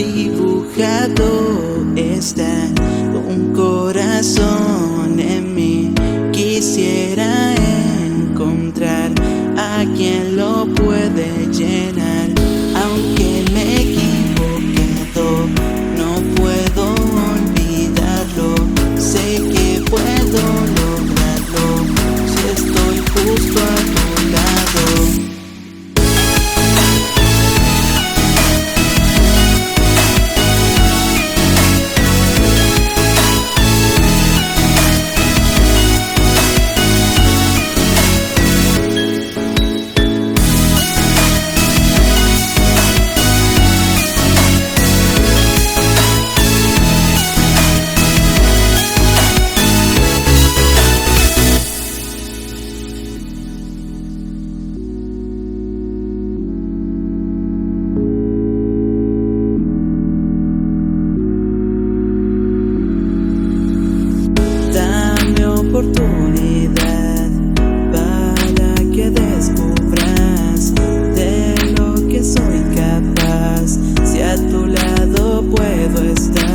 dibujado está un corazón en mí. Quisiera encontrar a quien lo puede llenar. Aunque me he equivocado, no puedo olvidarlo. Sé que puedo lograrlo si estoy justo a tu lado. Oportunidad para que descubras de lo que soy capaz. Si a tu lado puedo estar.